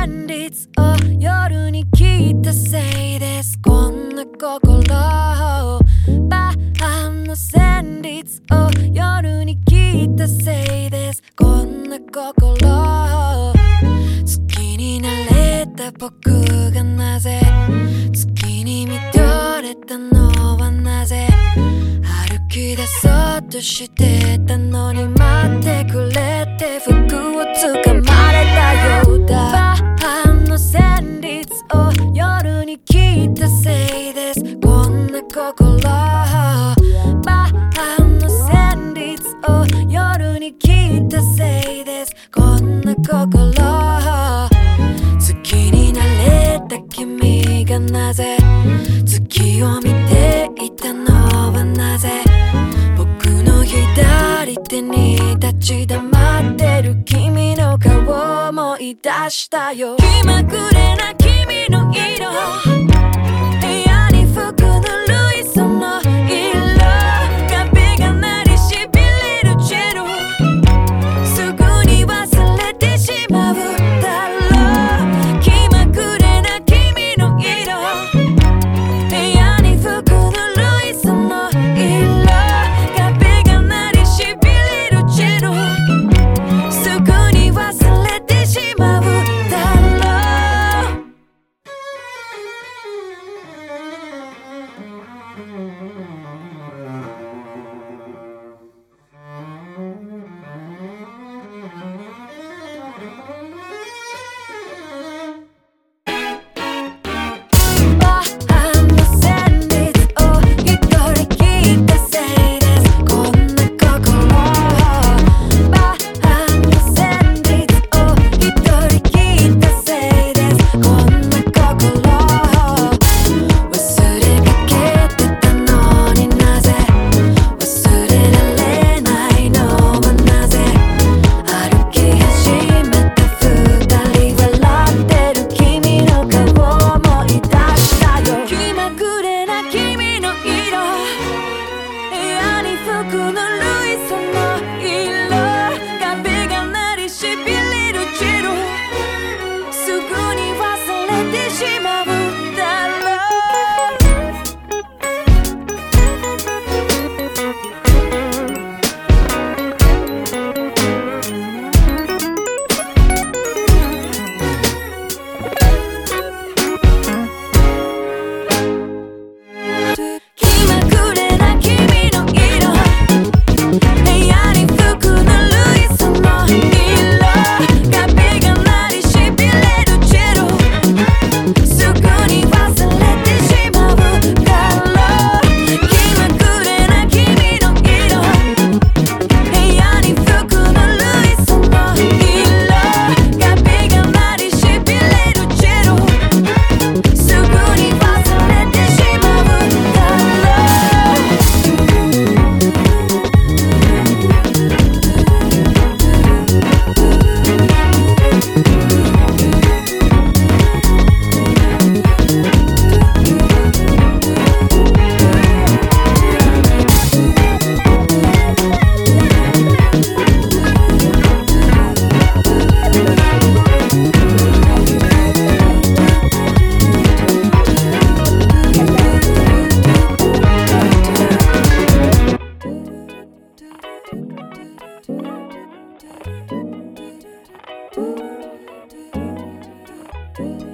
旋律を夜に聞いたせいです。こんな心をバーの旋律を夜に聞いたせいです。こんな心を好きになれた僕がなぜ月に見とれたのはなぜ歩き出そうとしてたのに待ってくれて服を掴まれたようだ。バーの旋律を夜に聞いたせいです。こんな心をバーの旋律を夜に聞いたせいです。こんな心を好きになれた君がなぜ月を見ていたのはなぜ僕の左手に立ち止まってる君の顔を思い出したよ。気まぐれな君の色、部屋に服ぬるいその色、壁が鳴りしびれるチェロ、すぐに忘れてしまうだろう。気まぐれな君の色、部屋に服ぬるいその色、壁が鳴りしびれるチェロ、すぐに忘れてしまうだろう。バーの旋律を一人聞いたせいです。こんな心をバーの旋律を一人聞いたせいです。こんな心を忘れかけてたのになぜ忘れられないのはなぜ歩き始めた二人笑ってる君の顔を思い出したよ。気まぐれな君の色、部屋に服ぬるいその色、壁が鳴りしびれるチェロ、すぐに忘れてしまうだろう。気まぐれな君の色、部屋に服ぬるいその色、壁が鳴りしびれるチェロ、すぐに忘れてしまうだろう。気まぐれな君の色、部屋に服ぬるいその色、壁が鳴りしびれるチェロ、すぐに忘れてしまうだろう。Do